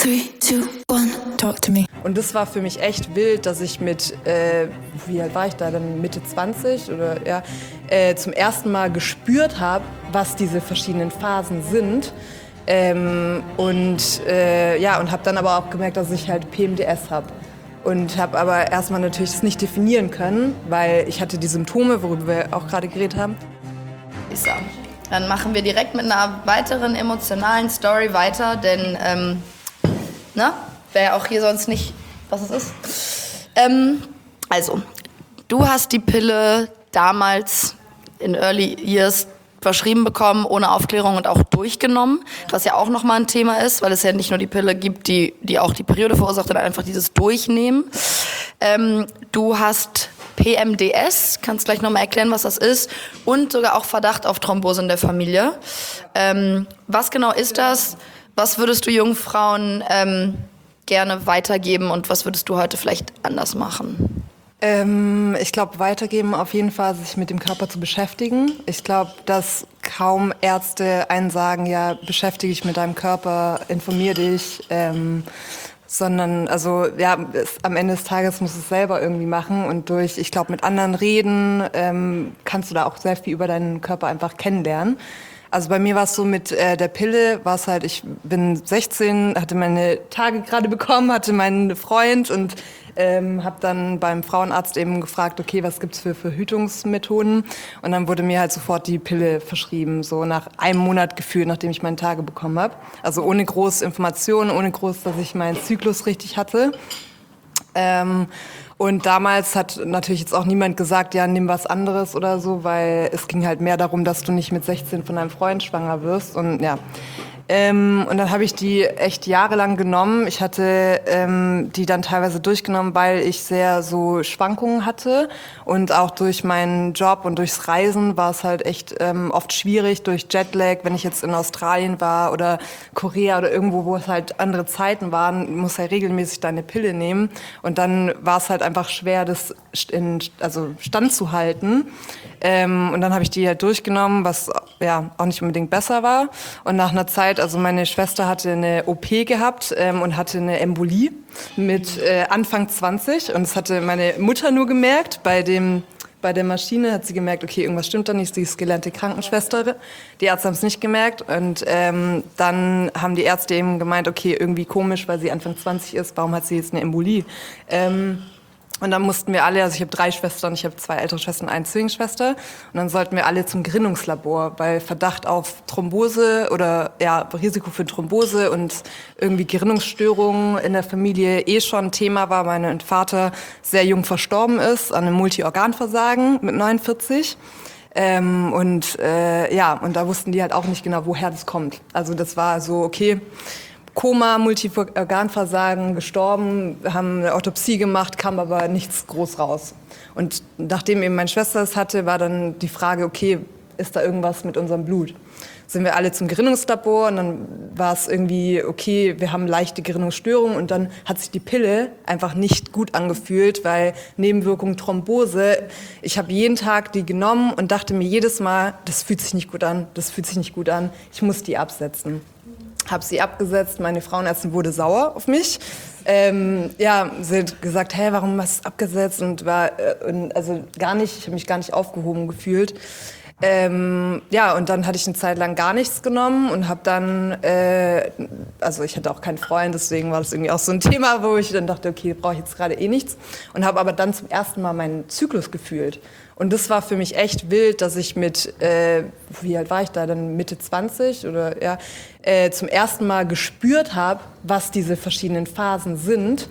3, 2, 1, talk to me. Und das war für mich echt wild, dass ich mit, wie alt war ich da, dann Mitte 20 oder ja, zum ersten Mal gespürt habe, was diese verschiedenen Phasen sind. Und habe dann aber auch gemerkt, dass ich halt PMDS habe. Und habe aber erstmal natürlich das nicht definieren können, weil ich hatte die Symptome, worüber wir auch gerade geredet haben. So, dann machen wir direkt mit einer weiteren emotionalen Story weiter, denn, wäre ja auch hier sonst nicht, was es ist. Also, du hast die Pille damals in Early Years verschrieben bekommen, ohne Aufklärung und auch durchgenommen, was ja auch nochmal ein Thema ist, weil es ja nicht nur die Pille gibt, die auch die Periode verursacht, sondern einfach dieses Durchnehmen. Du hast PMDS, kannst gleich nochmal erklären, was das ist, und sogar auch Verdacht auf Thrombose in der Familie. Was genau ist das? Was würdest du jungen Frauen gerne weitergeben und was würdest du heute vielleicht anders machen? Ich glaube, weitergeben auf jeden Fall, sich mit dem Körper zu beschäftigen. Ich glaube, dass kaum Ärzte einen sagen, ja, beschäftige dich mit deinem Körper, informier dich, sondern, am Ende des Tages musst du es selber irgendwie machen und ich glaube, mit anderen reden, kannst du da auch sehr viel über deinen Körper einfach kennenlernen. Also bei mir war es so mit der Pille, war es halt, ich bin 16, hatte meine Tage gerade bekommen, hatte meinen Freund und habe dann beim Frauenarzt eben gefragt, okay, was gibt's für Verhütungsmethoden? Und dann wurde mir halt sofort die Pille verschrieben, so nach einem Monat gefühlt, nachdem ich meine Tage bekommen habe. Also ohne große Informationen, ohne groß, dass ich meinen Zyklus richtig hatte. Und damals hat natürlich jetzt auch niemand gesagt, ja, nimm was anderes oder so, weil es ging halt mehr darum, dass du nicht mit 16 von deinem Freund schwanger wirst und ja. Und dann habe ich die echt jahrelang genommen. Ich hatte die dann teilweise durchgenommen, weil ich sehr so Schwankungen hatte. Und auch durch meinen Job und durchs Reisen war es halt echt oft schwierig, durch Jetlag. Wenn ich jetzt in Australien war oder Korea oder irgendwo, wo es halt andere Zeiten waren, muss halt regelmäßig deine Pille nehmen. Und dann war es halt einfach schwer, das Stand zu halten. Und dann habe ich die halt durchgenommen, was ja auch nicht unbedingt besser war. Und nach einer Zeit, also meine Schwester hatte eine OP gehabt und hatte eine Embolie mit Anfang 20. Und das hatte meine Mutter nur gemerkt. Bei der Maschine hat sie gemerkt, okay, irgendwas stimmt da nicht, sie ist gelernte Krankenschwester. Die Ärzte haben es nicht gemerkt. Und dann haben die Ärzte eben gemeint, okay, irgendwie komisch, weil sie Anfang 20 ist, warum hat sie jetzt eine Embolie? Und dann mussten wir alle, also ich habe 3 Schwestern, ich habe 2 ältere Schwestern und eine Zwillingsschwester. Und dann sollten wir alle zum Gerinnungslabor, weil Verdacht auf Thrombose oder ja, Risiko für Thrombose und irgendwie Gerinnungsstörungen in der Familie schon ein Thema war, weil mein Vater sehr jung verstorben ist an einem Multiorganversagen mit 49. Und da wussten die halt auch nicht genau, woher das kommt. Also das war so, okay, Koma, Multiorganversagen, gestorben, haben eine Autopsie gemacht, kam aber nichts groß raus. Und nachdem eben meine Schwester es hatte, war dann die Frage, okay, ist da irgendwas mit unserem Blut? Sind wir alle zum Gerinnungslabor und dann war es irgendwie, okay, wir haben leichte Gerinnungsstörungen und dann hat sich die Pille einfach nicht gut angefühlt, weil Nebenwirkung Thrombose, ich habe jeden Tag die genommen und dachte mir jedes Mal, das fühlt sich nicht gut an, ich muss die absetzen. Habe sie abgesetzt, meine Frauenärztin wurde sauer auf mich. Sie hat gesagt, hey, warum hast du es abgesetzt? Und gar nicht, ich habe mich gar nicht aufgehoben gefühlt. Und dann hatte ich eine Zeit lang gar nichts genommen und habe dann, ich hatte auch keinen Freund, deswegen war das irgendwie auch so ein Thema, wo ich dann dachte, okay, brauche ich jetzt gerade eh nichts. Und habe aber dann zum ersten Mal meinen Zyklus gefühlt. Und das war für mich echt wild, dass ich mit, wie alt war ich da, dann Mitte 20 oder ja, zum ersten Mal gespürt habe, was diese verschiedenen Phasen sind.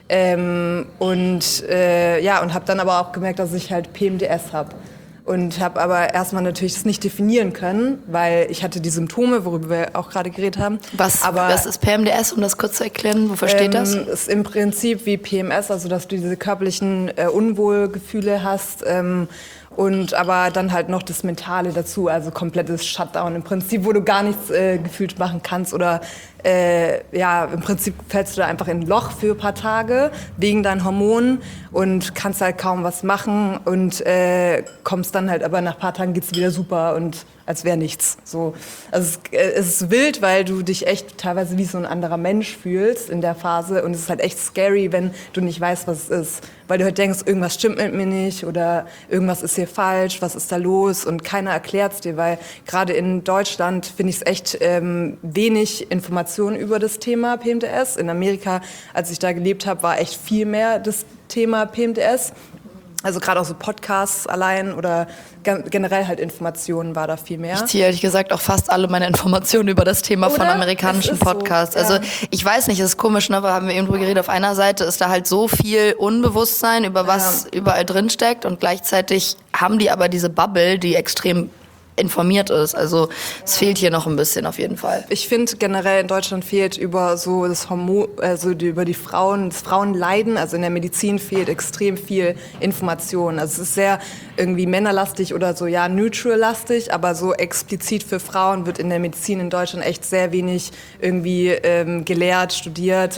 Und habe dann aber auch gemerkt, dass ich halt PMDS habe. Und habe aber erstmal natürlich das nicht definieren können, weil ich hatte die Symptome, worüber wir auch gerade geredet haben. Was ist PMDS, um das kurz zu erklären? Wofür steht das? Ist im Prinzip wie PMS, also dass du diese körperlichen Unwohlgefühle hast und aber dann halt noch das Mentale dazu, also komplettes Shutdown im Prinzip, wo du gar nichts gefühlt machen kannst oder im Prinzip fällst du da einfach in ein Loch für ein paar Tage wegen deinen Hormonen und kannst halt kaum was machen und kommst dann halt, aber nach ein paar Tagen geht's wieder super und als wäre nichts. So. Also es ist wild, weil du dich echt teilweise wie so ein anderer Mensch fühlst in der Phase und es ist halt echt scary, wenn du nicht weißt, was es ist. Weil du halt denkst, irgendwas stimmt mit mir nicht oder irgendwas ist hier falsch, was ist da los und keiner erklärt's dir, weil gerade in Deutschland finde ich es echt wenig Informationen über das Thema PMDS. In Amerika, als ich da gelebt habe, war echt viel mehr das Thema PMDS. Also gerade auch so Podcasts allein oder generell halt Informationen war da viel mehr. Ich ziehe ehrlich gesagt auch fast alle meine Informationen über das Thema von amerikanischen Podcasts. So, ja. Also ich weiß nicht, es ist komisch, ne? Wir haben eben drüber geredet, auf einer Seite ist da halt so viel Unbewusstsein über was überall drin steckt und gleichzeitig haben die aber diese Bubble, die extrem informiert ist. Also es fehlt hier noch ein bisschen auf jeden Fall. Ich finde generell in Deutschland fehlt über so das über die Frauen, das Frauenleiden, also in der Medizin fehlt extrem viel Information. Also es ist sehr irgendwie männerlastig oder so, ja, neutral-lastig, aber so explizit für Frauen wird in der Medizin in Deutschland echt sehr wenig irgendwie gelehrt, studiert.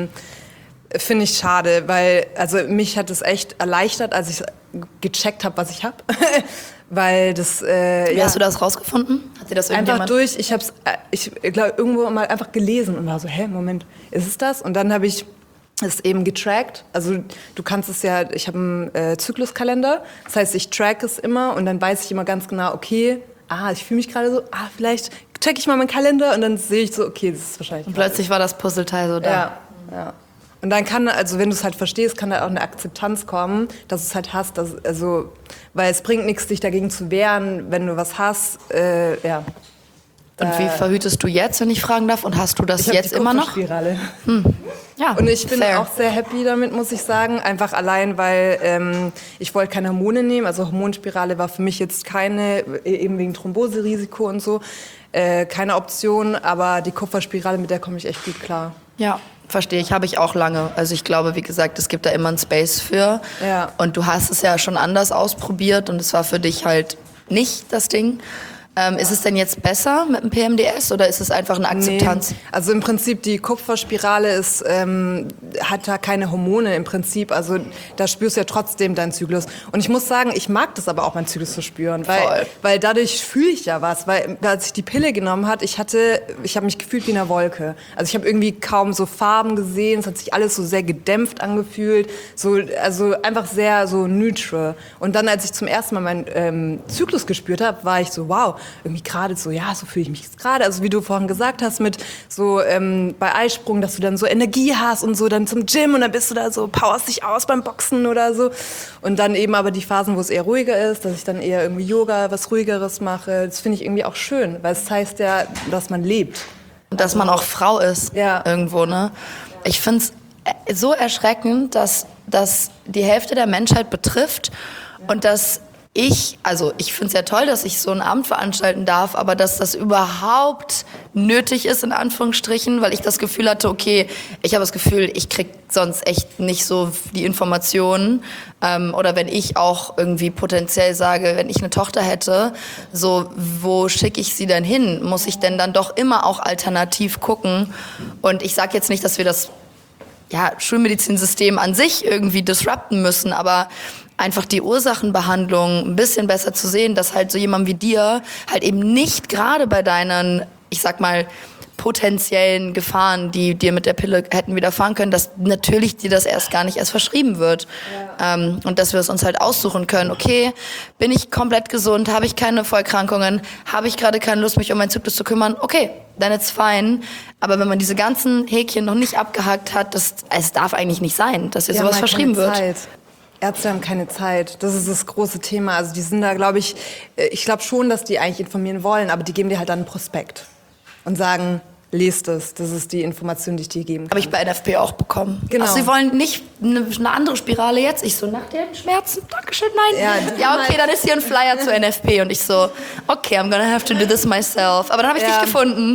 Finde ich schade, weil also mich hat es echt erleichtert, als ich gecheckt habe, was ich habe. Weil das, Wie hast du das rausgefunden? Hat dir das irgendjemand? Einfach durch, ich glaube, irgendwo mal einfach gelesen und war so, Moment, ist es das? Und dann habe ich es eben getrackt. Also du kannst es ja, ich habe einen Zykluskalender, das heißt, ich track es immer und dann weiß ich immer ganz genau, okay, ich fühle mich gerade so, vielleicht check ich mal meinen Kalender und dann sehe ich so, okay, das ist wahrscheinlich. Und plötzlich war das Puzzleteil so da. Ja. Und dann kann, also wenn du es halt verstehst, kann da auch eine Akzeptanz kommen, dass du es halt hast. Weil es bringt nichts, dich dagegen zu wehren, wenn du was hast. Und wie verhütest du jetzt, wenn ich fragen darf? Und hast du das jetzt immer noch? Kupferspirale. Ja, und ich bin fair. auch sehr happy damit, muss ich sagen. Einfach allein, weil ich wollte keine Hormone nehmen. Also Hormonspirale war für mich jetzt keine, eben wegen Thromboserisiko und so, keine Option. Aber die Kupferspirale, mit der komme ich echt gut klar. Ja, verstehe ich. Habe ich auch lange. Also ich glaube, wie gesagt, es gibt da immer einen Space für. Ja. Und du hast es ja schon anders ausprobiert und es war für dich halt nicht das Ding. Ist es denn jetzt besser mit dem PMDS oder ist es einfach eine Akzeptanz? Nee. Also im Prinzip die Kupferspirale hat da keine Hormone im Prinzip. Also da spürst du ja trotzdem deinen Zyklus. Und ich muss sagen, ich mag das aber auch, meinen Zyklus zu spüren. Weil dadurch fühle ich ja was. Weil als ich die Pille genommen habe, ich habe mich gefühlt wie in einer Wolke. Also ich habe irgendwie kaum so Farben gesehen. Es hat sich alles so sehr gedämpft angefühlt. Also einfach sehr so neutral. Und dann, als ich zum ersten Mal meinen Zyklus gespürt habe, war ich so, wow, irgendwie gerade so, ja, so fühle ich mich jetzt gerade. Also wie du vorhin gesagt hast, mit so bei Eisprung, dass du dann so Energie hast und so dann zum Gym und dann bist du da so, powerst dich aus beim Boxen oder so. Und dann eben aber die Phasen, wo es eher ruhiger ist, dass ich dann eher irgendwie Yoga, was Ruhigeres mache. Das finde ich irgendwie auch schön, weil es heißt ja, dass man lebt. Und dass man auch Frau ist irgendwo, ne? Ich finde es so erschreckend, dass das die Hälfte der Menschheit betrifft und dass ich finde es ja toll, dass ich so ein Abend veranstalten darf, aber dass das überhaupt nötig ist, in Anführungsstrichen, weil ich das Gefühl hatte, okay, ich habe das Gefühl, ich krieg sonst echt nicht so die Informationen. Oder wenn ich auch irgendwie potenziell sage, wenn ich eine Tochter hätte, so, wo schicke ich sie denn hin? Muss ich denn dann doch immer auch alternativ gucken? Und ich sage jetzt nicht, dass wir das Schulmedizinsystem an sich irgendwie disrupten müssen, aber einfach die Ursachenbehandlung ein bisschen besser zu sehen, dass halt so jemand wie dir halt eben nicht gerade bei deinen, ich sag mal, potenziellen Gefahren, die dir mit der Pille hätten widerfahren können, dass natürlich dir das gar nicht erst verschrieben wird. Ja. Und dass wir es uns halt aussuchen können, okay, bin ich komplett gesund, habe ich keine Vorerkrankungen, habe ich gerade keine Lust, mich um meinen Zyklus zu kümmern, okay, then it's fine. Aber wenn man diese ganzen Häkchen noch nicht abgehakt hat, es darf eigentlich nicht sein, dass dir sowas verschrieben wird. Zeit. Ärzte haben keine Zeit. Das ist das große Thema. Also die sind da, glaube ich glaube schon, dass die eigentlich informieren wollen, aber die geben dir halt dann einen Prospekt und sagen, lest es. Das ist die Information, die ich dir geben kann. Habe ich bei NFP auch bekommen. Genau. Ach, sie wollen nicht eine andere Spirale jetzt? Ich so, nach den Schmerzen? Dankeschön, nein. Ja, okay, dann ist hier ein Flyer zu NFP. Und ich so, okay, I'm gonna have to do this myself. Aber dann habe ich dich gefunden.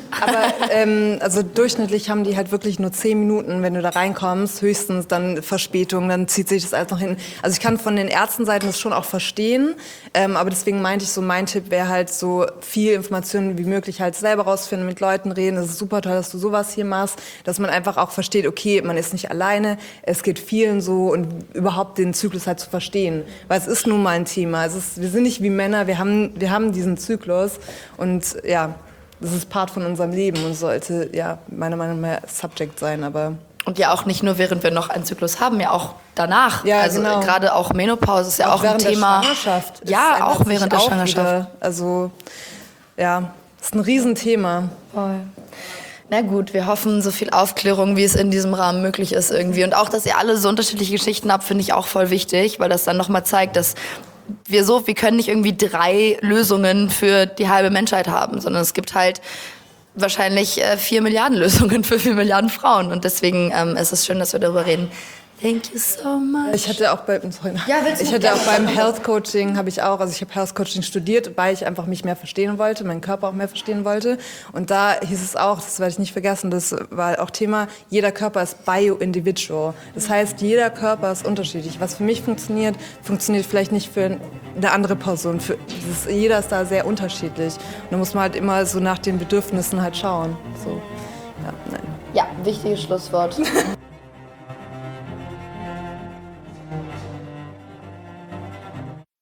Aber also durchschnittlich haben die halt wirklich nur 10 Minuten, wenn du da reinkommst, höchstens dann Verspätung, dann zieht sich das alles noch hin. Also ich kann von den Ärztenseiten das schon auch verstehen, aber deswegen meinte ich so, mein Tipp wäre halt so viel Informationen wie möglich halt selber rausfinden, mit Leuten reden. Es ist super toll, dass du sowas hier machst, dass man einfach auch versteht, okay, man ist nicht alleine, es geht vielen so und überhaupt den Zyklus halt zu verstehen, weil es ist nun mal ein Thema. Wir sind nicht wie Männer, wir haben diesen Zyklus und ja, das ist Part von unserem Leben und sollte ja meiner Meinung nach Subject sein, aber... Und ja auch nicht nur während wir noch einen Zyklus haben, ja auch danach. Ja, also genau. Gerade auch Menopause ist ja auch ein Thema. Während der Schwangerschaft. Ja, auch während der Schwangerschaft. Wieder, also ja, ist ein Riesenthema. Voll. Na gut, wir hoffen, so viel Aufklärung, wie es in diesem Rahmen möglich ist irgendwie. Und auch, dass ihr alle so unterschiedliche Geschichten habt, finde ich auch voll wichtig, weil das dann nochmal zeigt, dass wir können nicht irgendwie 3 Lösungen für die halbe Menschheit haben, sondern es gibt halt wahrscheinlich 4 Milliarden Lösungen für 4 Milliarden Frauen. Und deswegen ist es schön, dass wir darüber reden. Thank you so much. Ich hatte auch beim Health Coaching ich habe Health Coaching studiert, weil ich einfach mich mehr verstehen wollte, meinen Körper auch mehr verstehen wollte. Und da hieß es auch, das werde ich nicht vergessen, das war auch Thema, jeder Körper ist bio-individual. Das heißt, jeder Körper ist unterschiedlich. Was für mich funktioniert vielleicht nicht für eine andere Person. Jeder ist da sehr unterschiedlich. Und da muss man halt immer so nach den Bedürfnissen halt schauen. So, ja, nein. Ja, wichtiges Schlusswort.